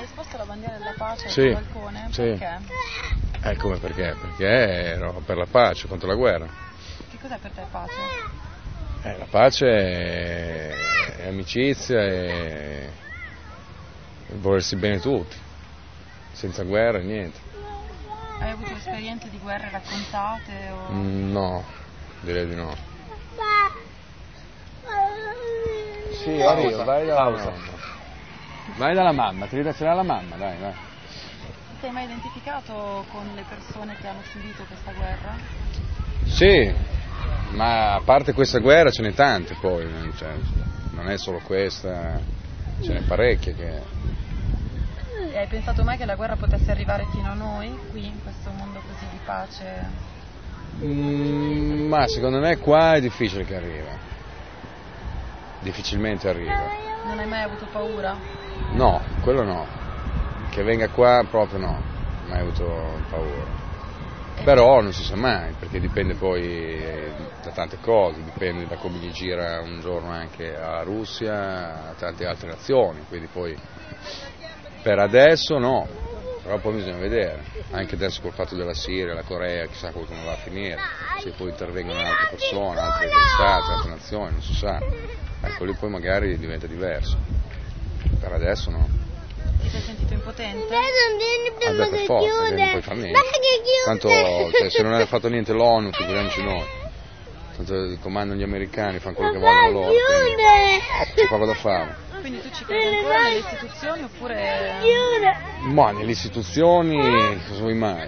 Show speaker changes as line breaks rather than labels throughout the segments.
Hai esposto la bandiera della pace
Sì,
sul balcone?
sì.
Perché?
Come perché? Perché ero per la pace, contro la guerra.
Che cos'è per te pace?
La pace è amicizia e volersi bene tutti, senza guerra e niente.
Hai avuto esperienze di guerre raccontate? O...
No, direi di no. Sì,
Pausa,
vai dalla
pausa.
mamma. Vai dalla mamma, ti ridaccerà la mamma, dai, vai.
Ti sei mai identificato con le persone che hanno subito questa guerra?
Sì, ma a parte questa guerra ce n'è tante poi, cioè, non è solo questa, ce n'è parecchie che...
E hai pensato mai che la guerra potesse arrivare fino a noi, qui, in questo mondo così di pace?
Ma secondo me qua è difficile che arriva, difficilmente arriva.
Non hai mai avuto paura?
No, quello no, che venga qua proprio no, mai avuto paura. Però non si sa mai, perché dipende poi da tante cose, dipende da come gli gira un giorno anche alla Russia, a tante altre nazioni, quindi poi per adesso no, però poi bisogna vedere, anche adesso col fatto della Siria, la Corea, chissà come va a finire, se poi intervengono altre persone, altri stati, altre nazioni, non si sa, ecco lì poi magari diventa diverso, per adesso no.
Ti sei sentito impotente?
Vabbè, per forza, che non puoi fare niente. Tanto cioè, se non ha fatto niente l'ONU, figuriamoci noi. Tanto comandano gli americani, fanno quello che vogliono loro. C'è poco da fare.
Quindi tu ci credi ancora nelle istituzioni oppure...
Ma nelle istituzioni cosa vuoi mai?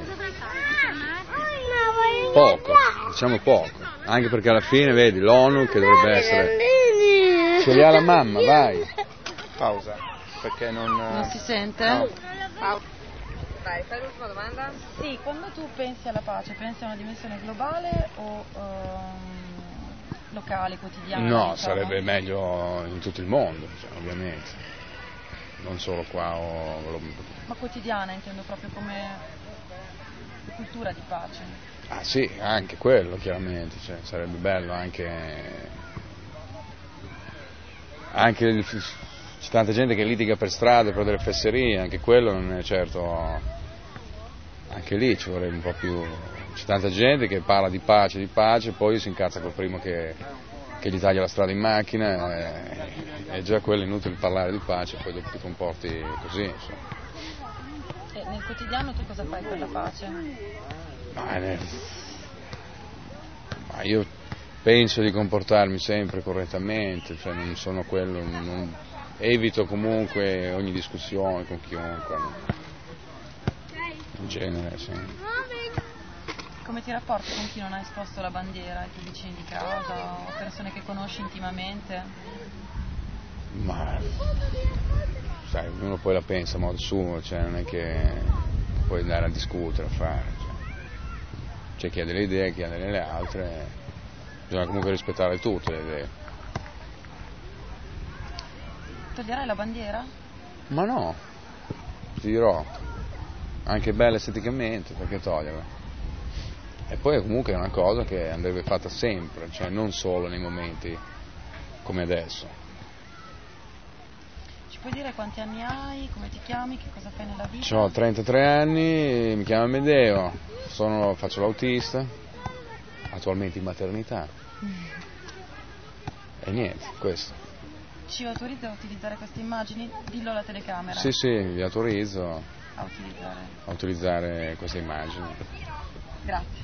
Poco, diciamo poco. Anche perché alla fine, vedi, l'ONU che dovrebbe essere... Ce li ha la mamma, vai.
Pausa, perché
Non si sente?
No.
Vai, fai l'ultima domanda?
Sì, quando tu pensi alla pace, pensi a una dimensione globale o locale, quotidiana?
No,
diciamo?
sarebbe meglio in tutto il mondo, cioè, ovviamente. Non solo qua
Ma quotidiana intendo proprio come cultura di pace.
Ah sì, anche quello chiaramente, cioè, sarebbe bello c'è tanta gente che litiga per strada per delle fesserie, anche quello non è certo, anche lì ci vorrebbe un po' più, c'è tanta gente che parla di pace, poi si incazza col primo che gli taglia la strada in macchina, e già quello è inutile parlare di pace, poi dopo ti comporti così, insomma.
E nel quotidiano tu cosa fai per la pace?
Ma io penso di comportarmi sempre correttamente, cioè non sono quello, evito comunque ogni discussione con chiunque, in genere, sì.
Come ti rapporti con chi non ha esposto la bandiera, i tuoi vicini di casa o persone che conosci intimamente?
Ma sai, ognuno poi la pensa a modo suo, cioè non è che puoi andare a discutere, a fare, cioè. C'è chi ha delle idee, chi ha delle altre, bisogna comunque rispettare tutte le idee.
Toglierai la bandiera?
Ma no, ti dirò, anche bella esteticamente, perché toglierla? E poi comunque è una cosa che andrebbe fatta sempre, cioè non solo nei momenti come adesso.
Ci puoi dire quanti anni hai, come ti chiami, che cosa fai nella vita?
Ho 33 anni, mi chiamo Amedeo, faccio l'autista, attualmente in maternità. E niente, questo.
Ci autorizza a utilizzare queste immagini? Dillo alla telecamera.
Sì, vi autorizzo
A utilizzare.
a utilizzare queste immagini.
Grazie.